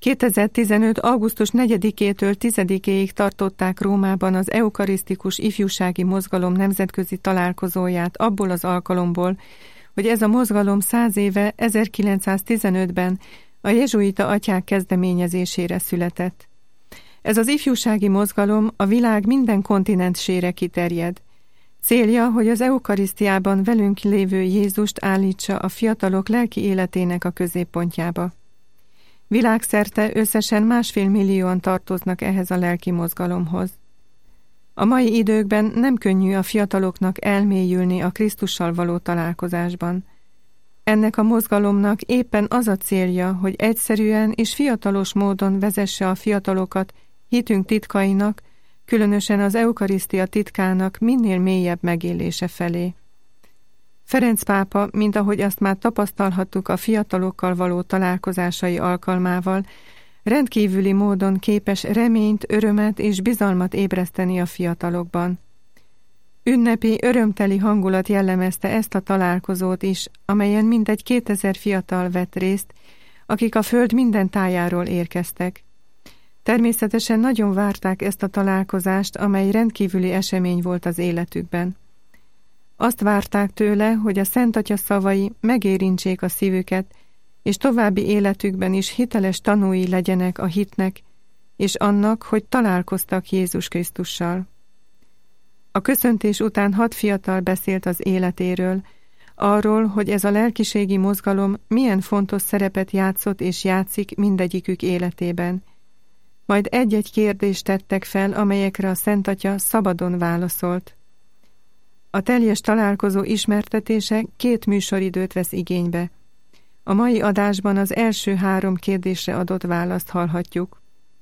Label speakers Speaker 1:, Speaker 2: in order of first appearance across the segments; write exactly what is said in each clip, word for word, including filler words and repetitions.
Speaker 1: kétezer-tizenöt. augusztus negyedikétől tizedikéig tartották Rómában az eukarisztikus ifjúsági mozgalom nemzetközi találkozóját abból az alkalomból, hogy ez a mozgalom száz éve ezerkilencszáztizenötben a jezsuita atyák kezdeményezésére született. Ez az ifjúsági mozgalom a világ minden kontinensére kiterjed. Célja, hogy az eukarisztiában velünk lévő Jézust állítsa a fiatalok lelki életének a középpontjába. Világszerte összesen másfél millióan tartoznak ehhez a lelki mozgalomhoz. A mai időkben nem könnyű a fiataloknak elmélyülni a Krisztussal való találkozásban. Ennek a mozgalomnak éppen az a célja, hogy egyszerűen és fiatalos módon vezesse a fiatalokat hitünk titkainak, különösen az eukarisztia titkának minél mélyebb megélése felé. Ferenc pápa, mint ahogy azt már tapasztalhattuk a fiatalokkal való találkozásai alkalmával, rendkívüli módon képes reményt, örömet és bizalmat ébreszteni a fiatalokban. Ünnepi, örömteli hangulat jellemezte ezt a találkozót is, amelyen mintegy kétezer fiatal vett részt, akik a föld minden tájáról érkeztek. Természetesen nagyon várták ezt a találkozást, amely rendkívüli esemény volt az életükben. Azt várták tőle, hogy a Szent Atya szavai megérintsék a szívüket, és további életükben is hiteles tanúi legyenek a hitnek, és annak, hogy találkoztak Jézus Krisztussal. A köszöntés után hat fiatal beszélt az életéről, arról, hogy ez a lelkiségi mozgalom milyen fontos szerepet játszott és játszik mindegyikük életében. Majd egy-egy kérdést tettek fel, amelyekre a Szent Atya szabadon válaszolt. A teljes találkozó ismertetése két műsoridőt vesz igénybe. A mai adásban az első három kérdésre adott választ hallhatjuk.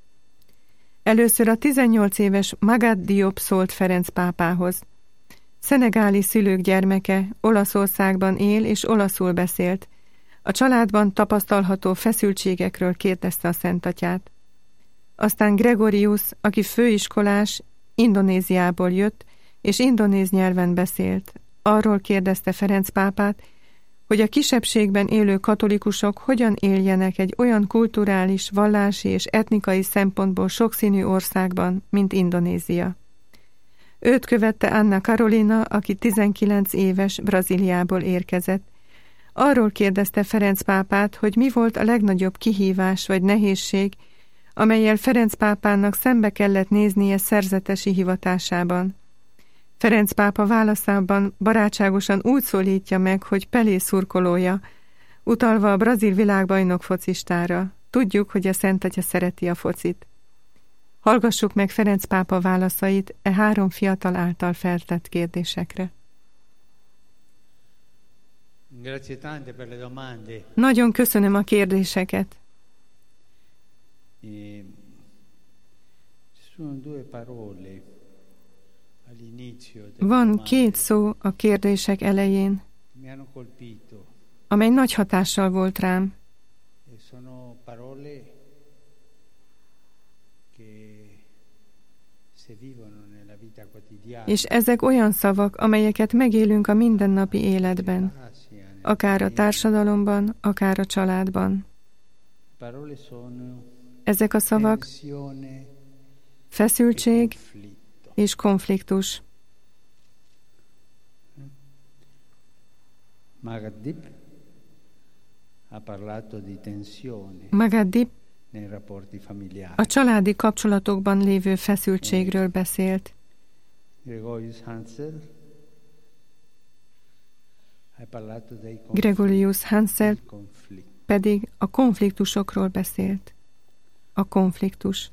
Speaker 1: Először a tizennyolc éves Magad Diop szólt Ferenc pápához. Szenegáli szülők gyermeke, Olaszországban él és olaszul beszélt. A családban tapasztalható feszültségekről kérdezte a Szent Atyát. Aztán Gregorius, aki főiskolás, Indonéziából jött, és indonéz nyelven beszélt. Arról kérdezte Ferenc pápát, hogy a kisebbségben élő katolikusok hogyan éljenek egy olyan kulturális, vallási és etnikai szempontból sokszínű országban, mint Indonézia. Őt követte Anna Carolina, aki tizenkilenc éves, Brazíliából érkezett. Arról kérdezte Ferenc pápát, hogy mi volt a legnagyobb kihívás vagy nehézség, amellyel Ferenc pápának szembe kellett néznie szerzetesi hivatásában. Ferenc pápa válaszában barátságosan úgy szólítja meg, hogy Pelé szurkolója, utalva a brazil világbajnok focistára. Tudjuk, hogy a Szent Atya szereti a focit. Hallgassuk meg Ferenc pápa válaszait e három fiatal által feltett kérdésekre. Nagyon köszönöm a kérdéseket. Van két szó a kérdések elején, amely nagy hatással volt rám. És ezek olyan szavak, amelyeket megélünk a mindennapi életben, akár a társadalomban, akár a családban. Ezek a szavak feszültség és konfliktus. Magad a családi kapcsolatokban lévő feszültségről beszélt. Gregorius Hansel pedig a konfliktusokról beszélt. A konfliktus.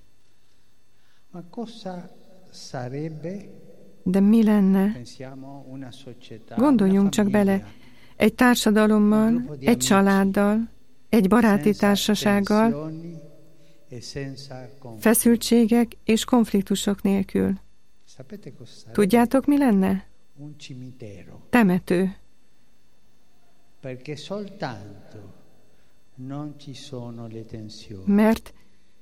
Speaker 1: De mi lenne? Gondoljunk csak bele, egy társadalommal, egy családdal, egy baráti társasággal, feszültségek és konfliktusok nélkül. Tudjátok, mi lenne? Temető. Mert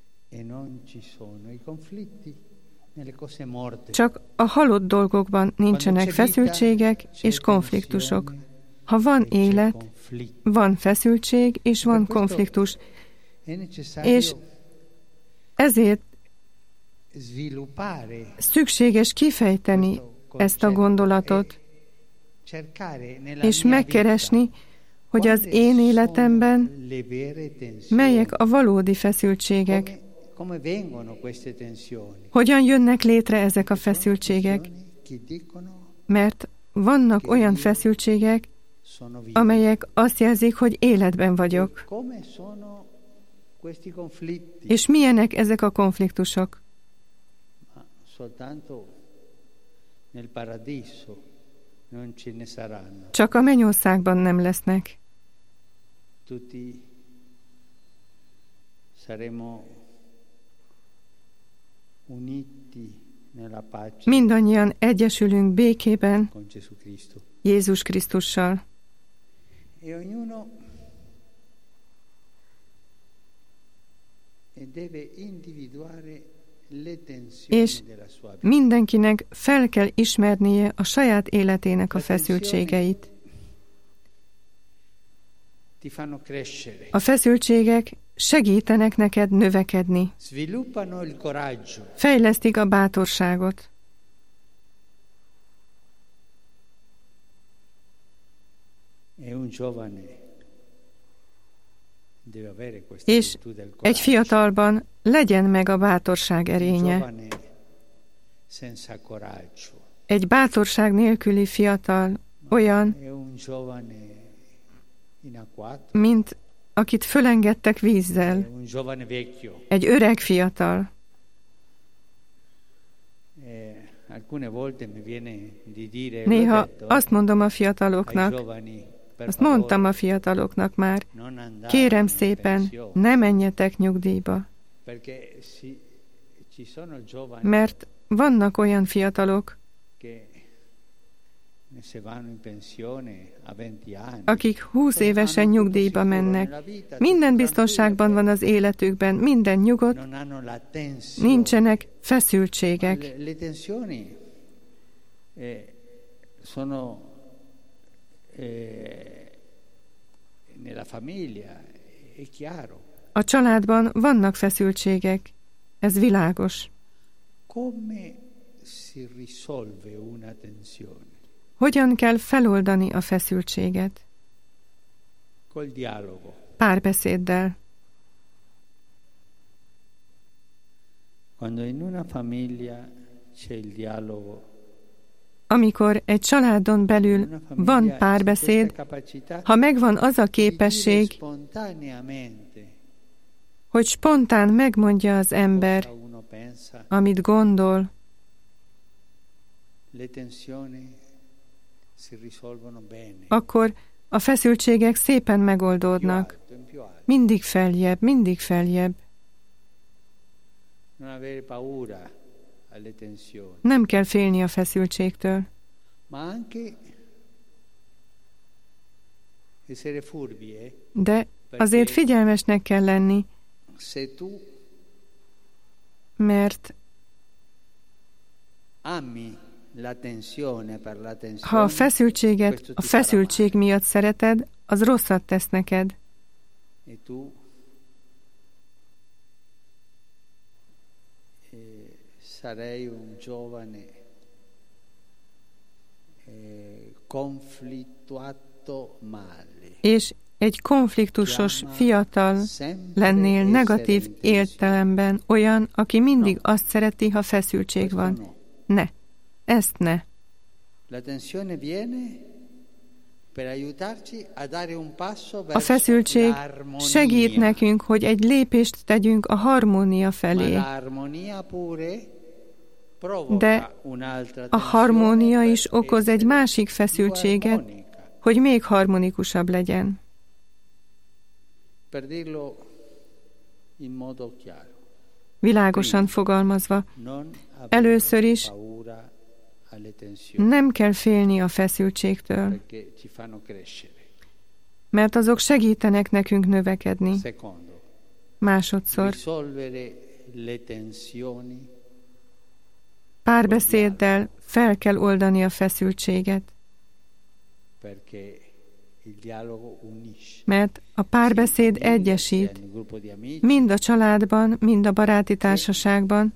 Speaker 1: csak a halott dolgokban nincsenek feszültségek és konfliktusok. Ha van élet, van feszültség és van konfliktus, és Ezért szükséges kifejteni ezt a gondolatot, és megkeresni, hogy az én életemben melyek a valódi feszültségek, hogyan jönnek létre ezek a feszültségek, mert vannak olyan feszültségek, amelyek azt jelzik, hogy életben vagyok. És milyenek ezek a konfliktusok? Csak a mennyországban nem lesznek. Mindannyian egyesülünk békében Jézus Krisztussal. És mindenkinek fel kell ismernie a saját életének a feszültségeit. A feszültségek segítenek neked növekedni. Fejlesztik a bátorságot. És egy fiatalban legyen meg a bátorság erénye. Egy bátorság nélküli fiatal olyan, mint akit fölengedtek vízzel. Egy öreg fiatal. Néha azt mondom a fiataloknak, azt mondtam a fiataloknak már, kérem szépen, ne menjetek nyugdíjba. Mert vannak olyan fiatalok, akik húsz évesen nyugdíjba mennek. Minden biztonságban van az életükben, minden nyugodt, nincsenek feszültségek. A családban vannak feszültségek, ez világos. Hogyan kell feloldani a feszültséget? Párbeszéddel. Amikor egy családon belül van párbeszéd, ha megvan az a képesség, hogy spontán megmondja az ember, amit gondol, akkor a feszültségek szépen megoldódnak. Mindig feljebb, mindig feljebb. Nem kell félni a feszültségtől. De azért figyelmesnek kell lenni, mert ha a feszültséget a feszültség miatt szereted, az rosszat tesz neked. És egy konfliktusos fiatal lennél negatív értelemben olyan, aki mindig azt szereti, ha feszültség van. Ne, ezt ne. A feszültség segít nekünk, hogy egy lépést tegyünk a harmónia felé. De a harmónia is okoz egy másik feszültséget, hogy még harmonikusabb legyen. Világosan fogalmazva, először is nem kell félni a feszültségtől, mert azok segítenek nekünk növekedni. Másodszor, párbeszéddel fel kell oldani a feszültséget, Mert a párbeszéd egyesít, mind a családban, mind a baráti társaságban,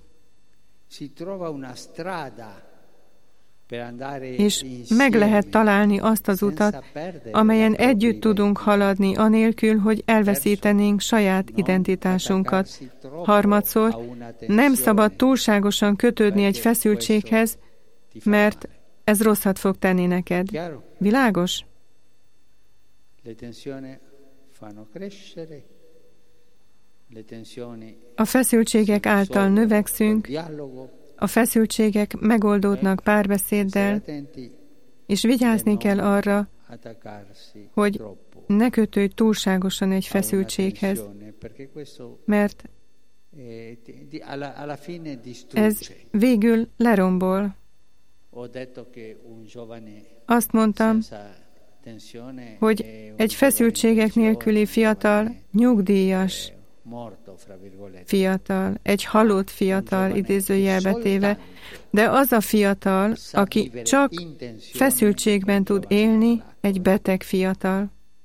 Speaker 1: és meg lehet találni azt az utat, amelyen együtt tudunk haladni, anélkül, hogy elveszítenénk saját identitásunkat. Harmadszor, nem szabad túlságosan kötődni egy feszültséghez, mert ez rosszat fog tenni neked. Világos? A feszültségek által növekszünk, a feszültségek megoldódnak párbeszéddel, és vigyázni kell arra, hogy ne kötődj túlságosan egy feszültséghez, mert ez végül lerombol. Azt mondtam, hogy egy feszültségek nélküli fiatal, nyugdíjas fiatal, egy halott fiatal idézőjelbe téve, de az a fiatal, aki csak feszültségben tud élni, egy beteg fiatal.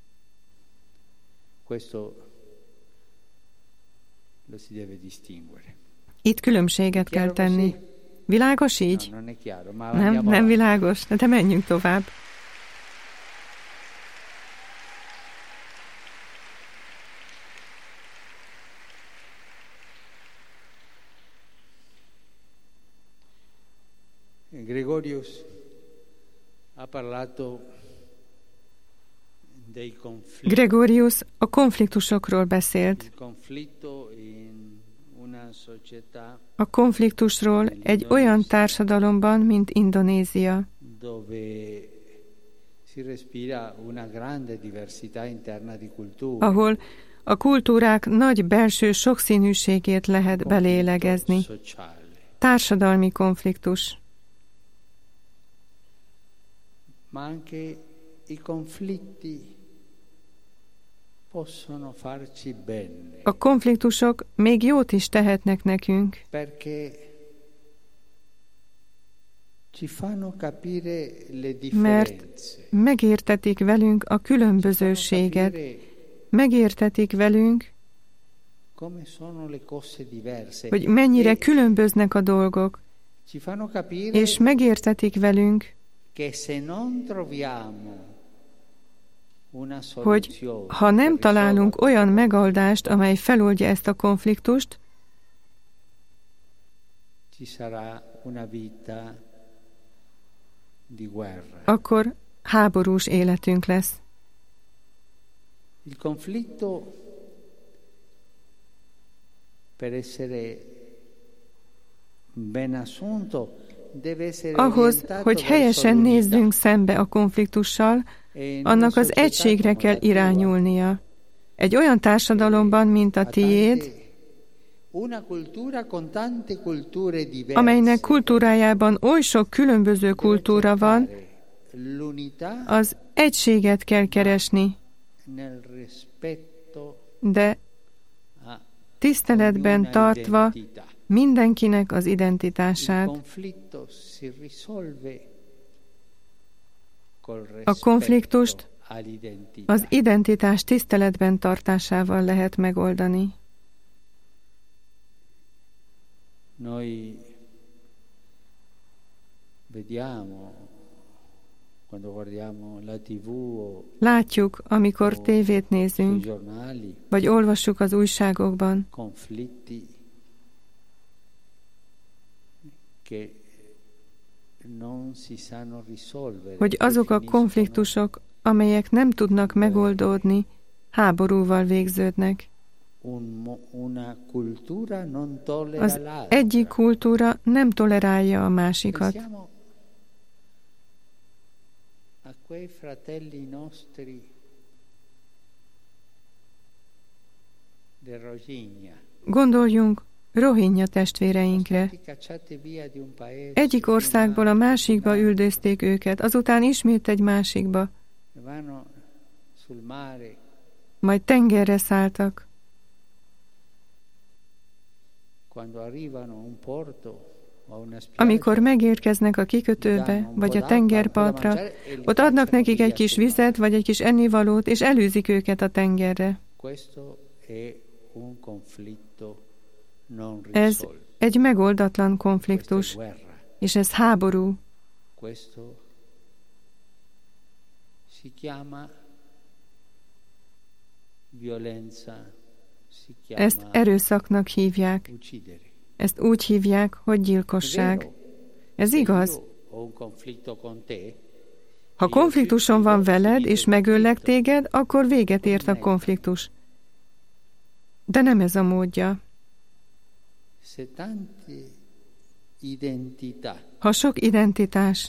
Speaker 1: Itt különbséget kell tenni. Világos így? Nem, nem világos, de menjünk tovább.
Speaker 2: Gregorius ha parlato dei conflitti.
Speaker 1: Gregorius a konfliktusokról beszélt. A konfliktusról egy olyan társadalomban, mint Indonézia, ahol a kultúrák nagy belső sokszínűségét lehet belélegezni. Társadalmi konfliktus.
Speaker 2: Ma anche i conflitti possono farci bene.
Speaker 1: A konfliktusok még jót is tehetnek nekünk.
Speaker 2: Perché ci fanno capire le differenze.
Speaker 1: Mert megértetik velünk a különbözőséget. Megértetik velünk,
Speaker 2: come sono le cose diverse.
Speaker 1: Hogy mennyire különböznek a dolgok.
Speaker 2: Ci fanno capire
Speaker 1: és megértetik velünk, hogy ha nem találunk olyan megoldást, amely feloldja ezt a konfliktust, akkor háborús életünk lesz.
Speaker 2: Il conflitto per essere ben assunto
Speaker 1: ahhoz, hogy helyesen nézzünk szembe a konfliktussal, annak az egységre kell irányulnia. Egy olyan társadalomban, mint a tiéd, amelynek kultúrájában oly sok különböző kultúra van, az egységet kell keresni, de tiszteletben tartva mindenkinek az identitását. A konfliktust az identitás tiszteletben tartásával lehet megoldani.
Speaker 2: Noi vediamo quando guardiamo la tivù.
Speaker 1: Látjuk, amikor tévét nézünk, vagy olvassuk az újságokban,
Speaker 2: conflitti che non si sanno risolvere.
Speaker 1: Hogy azok a konfliktusok, amelyek nem tudnak megoldódni, háborúval végződnek. Az egyik kultúra nem tolerálja a másikat. Gondoljunk Rohingya testvéreinkre. Egyik országból a másikba üldözték őket, azután ismét egy másikba. Majd tengerre szálltak. Amikor megérkeznek a kikötőbe, vagy a tengerpartra, ott adnak nekik egy kis vizet, vagy egy kis ennivalót, és elűzik őket a tengerre. Ez egy megoldatlan konfliktus, és ez háború. Ezt erőszaknak hívják. Ezt úgy hívják, hogy gyilkosság. Ez igaz. Ha konfliktuson van veled, és megöllek téged, akkor véget ért a konfliktus. De nem ez a módja. Ha sok identitás,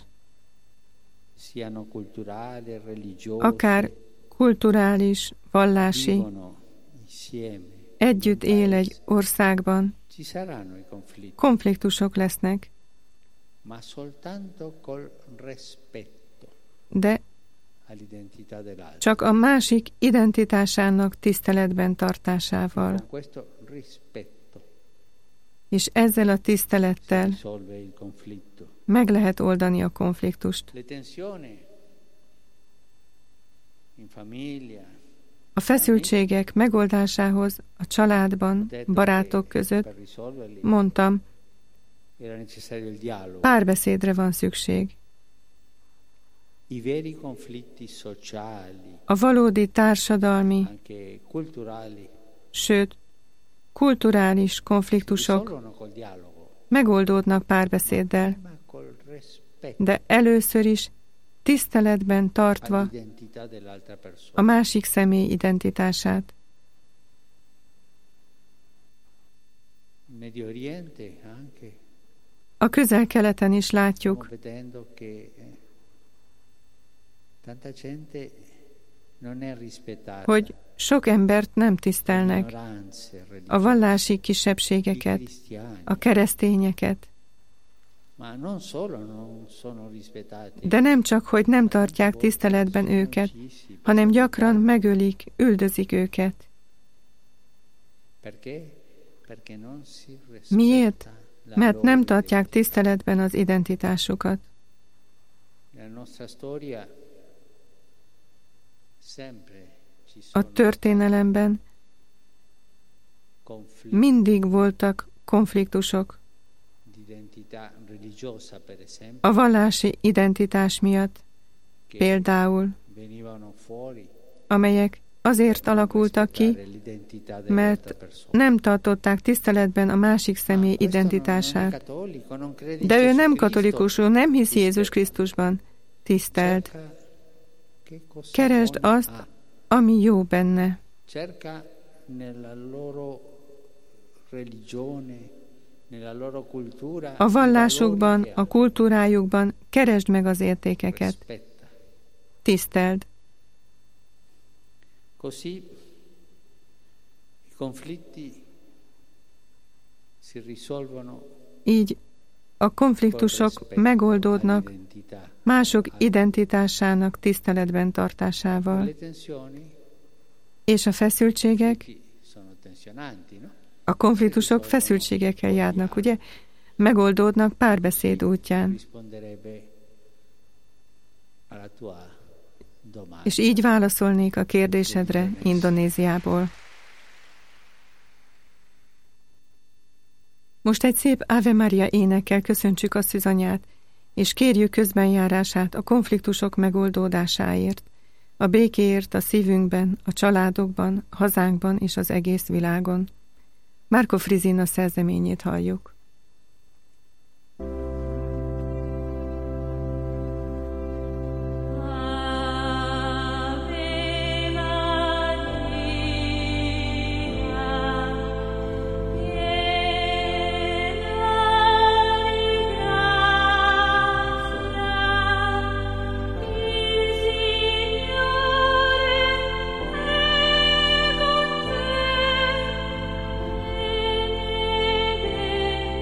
Speaker 1: akár kulturális, vallási, együtt él egy országban, konfliktusok lesznek, de csak a másik identitásának tiszteletben tartásával. És ezzel a tisztelettel meg lehet oldani a konfliktust. A feszültségek megoldásához a családban, barátok között, mondtam, párbeszédre van szükség. A valódi társadalmi, sőt, kulturális konfliktusok megoldódnak párbeszéddel, de először is tiszteletben tartva a másik személy identitását. A Közel-Keleten is látjuk, hogy sok embert nem tisztelnek, a vallási kisebbségeket, a keresztényeket. De nem csak, hogy nem tartják tiszteletben őket, hanem gyakran megölik, üldözik őket. Miért? Mert nem tartják tiszteletben az identitásukat. A történelemben mindig voltak konfliktusok. A vallási identitás miatt például, amelyek azért alakultak ki, mert nem tartották tiszteletben a másik személy identitását. De ő nem katolikus, ő nem hisz Jézus Krisztusban. Tiszteld. Keresd azt, ami jó benne. A vallásukban, a kultúrájukban keresd meg az értékeket. Tiszteld. Így a konfliktusok megoldódnak mások identitásának tiszteletben tartásával. És a feszültségek, a konfliktusok feszültségekkel járnak, ugye? Megoldódnak párbeszéd útján. És így válaszolnék a kérdésedre Indonéziából. Most egy szép Ave Maria énekkel köszöntsük asszonyanyát, és kérjük közbenjárását a konfliktusok megoldódásáért, a békéért a szívünkben, a családokban, a hazánkban és az egész világon. Marco Frisina szerzeményét halljuk.
Speaker 3: Thank you.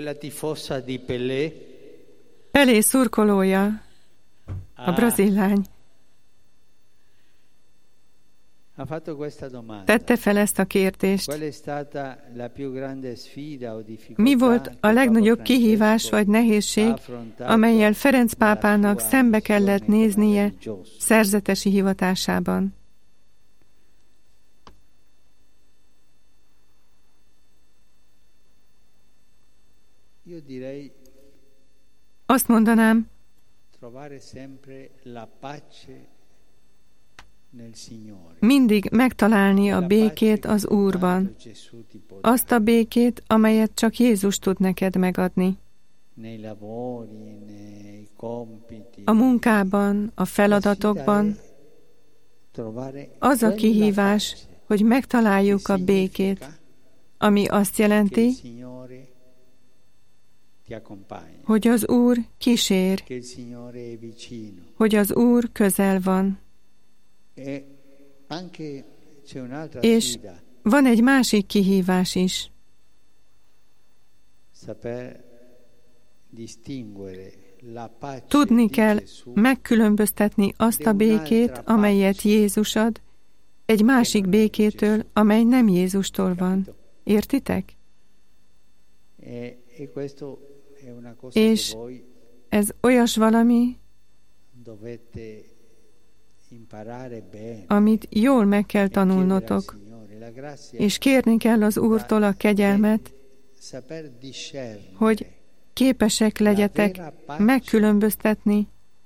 Speaker 2: quella tifosa di Pelé.
Speaker 1: Pelé szurkolója, a brazil lány,
Speaker 2: ha fatto questa domanda.
Speaker 1: tette fel ezt a kérdést.
Speaker 2: Qual è stata la più grande sfida o difficoltà?
Speaker 1: Mi volt a legnagyobb kihívás vagy nehézség, amellyel Ferenc pápának szembe kellett néznie szerzetesi hivatásában? Azt mondanám, mindig megtalálni a békét az Úrban, azt a békét, amelyet csak Jézus tud neked megadni. A munkában, a feladatokban az a kihívás, hogy megtaláljuk a békét, ami azt jelenti, hogy az Úr kísér, hogy az Úr közel van. És van egy másik kihívás is. Tudni kell megkülönböztetni azt a békét, amelyet Jézus ad, egy másik békétől, amely nem Jézustól van. Értitek? És ez olyas valami, amit jól meg kell tanulnotok, és kérni kell az Úrtól a kegyelmet, hogy képesek legyetek megkülönböztetni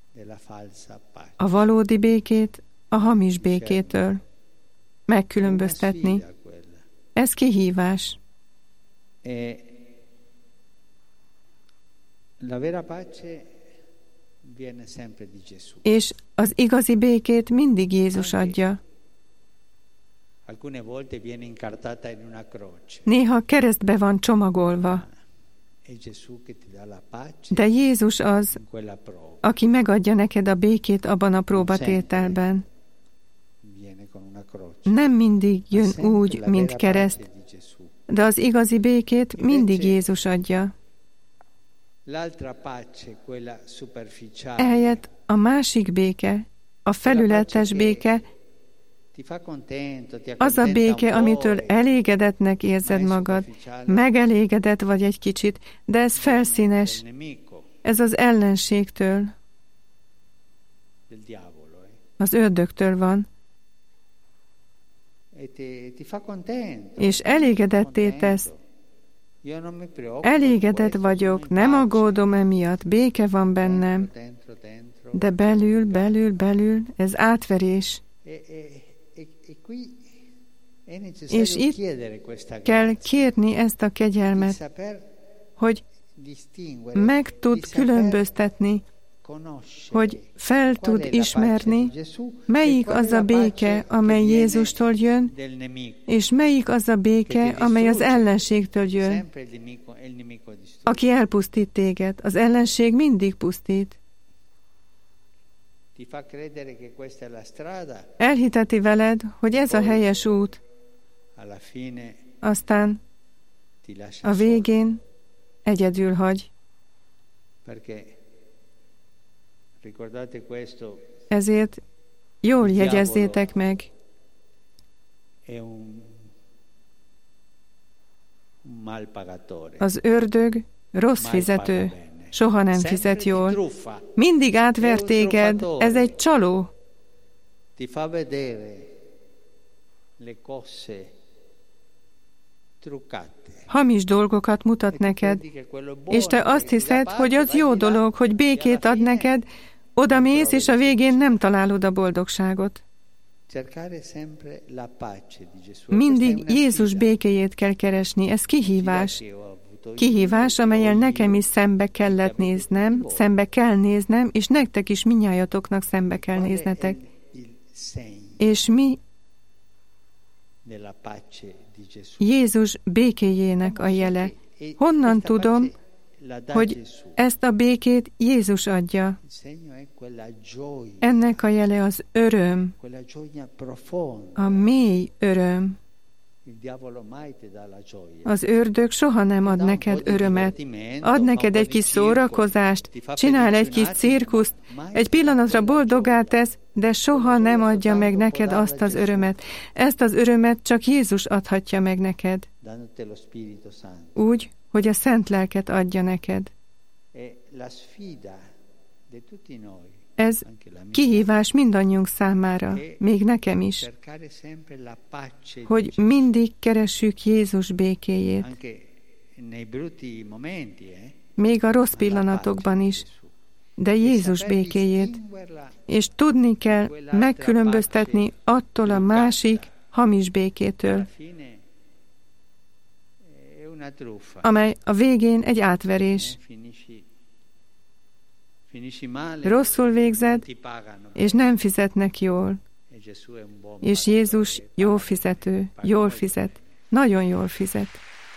Speaker 1: a valódi békét a hamis békétől. Megkülönböztetni. Ez kihívás. És az igazi békét mindig Jézus adja. Néha keresztbe van csomagolva. De Jézus az, aki megadja neked a békét abban a próbatételben. Nem mindig jön úgy, mint kereszt, de az igazi békét mindig Jézus adja. Ehelyett a másik béke, a felületes béke, az a béke, amitől elégedetnek érzed magad, megelégedett vagy egy kicsit, de ez felszínes, ez az ellenségtől, az ördögtől van. És elégedetté tesz. Elégedett vagyok, nem aggódom emiatt, béke van bennem, de belül, belül, belül, ez átverés. És itt kell kérni ezt a kegyelmet, hogy meg tud különböztetni, hogy fel tud ismerni, melyik az a béke, amely Jézustól jön, és melyik az a béke, amely az ellenségtől jön, aki elpusztít téged. Az ellenség mindig pusztít. Elhiteti veled, hogy ez a helyes út, aztán a végén egyedül hagy. Ezért jól jegyezzétek meg, az ördög rossz fizető, soha nem fizet jól. Mindig átver téged, ez egy csaló. Hamis dolgokat mutat neked, és te azt hiszed, hogy az jó dolog, hogy békét ad neked, oda mész, és a végén nem találod a boldogságot. Mindig Jézus békéjét kell keresni, ez kihívás. Kihívás, amellyel nekem is szembe kellett néznem, szembe kell néznem, és nektek is minnyájatoknak szembe kell néznetek. És mi Jézus békéjének a jele. Honnan tudom, hogy ezt a békét Jézus adja? Ennek a jele az öröm, a mély öröm. Az ördög soha nem ad neked örömet. Ad neked egy kis szórakozást, csinál egy kis cirkuszt, egy pillanatra boldoggá tesz, de soha nem adja meg neked azt az örömet. Ezt az örömet csak Jézus adhatja meg neked. Úgy, hogy a Szent Lelket adja neked. Ez kihívás mindannyiunk számára, még nekem is, hogy mindig keressük Jézus békéjét. Még a rossz pillanatokban is, de Jézus békéjét. És tudni kell megkülönböztetni attól a másik hamis békétől, amely a végén egy átverés. Rosszul végzed, és nem fizetnek jól. És Jézus jó fizető, jól fizet, nagyon jól fizet.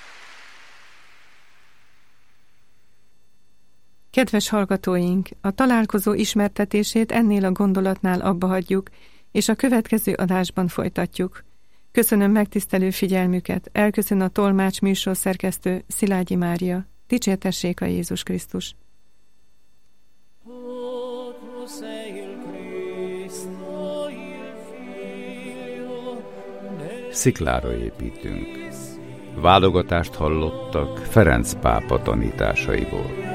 Speaker 1: Kedves hallgatóink, a találkozó ismertetését ennél a gondolatnál abba hagyjuk, és a következő adásban folytatjuk. Köszönöm megtisztelő figyelmüket, elköszön a tolmács műsorszerkesztő Szilágyi Mária. Dicsértessék a Jézus Krisztus!
Speaker 3: Sziklára építünk. Válogatást hallottak Ferenc pápa tanításaiból.